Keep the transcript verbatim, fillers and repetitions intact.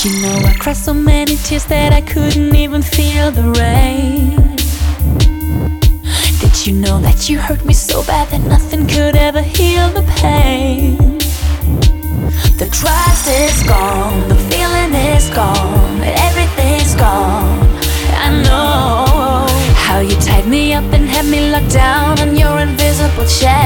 You know I cried so many tears that I couldn't even feel the rain. Did you know that you hurt me so bad that nothing could ever heal the pain? The trust is gone, the feeling is gone, everything's gone. I know how you tied me up and had me locked down on your invisible chain.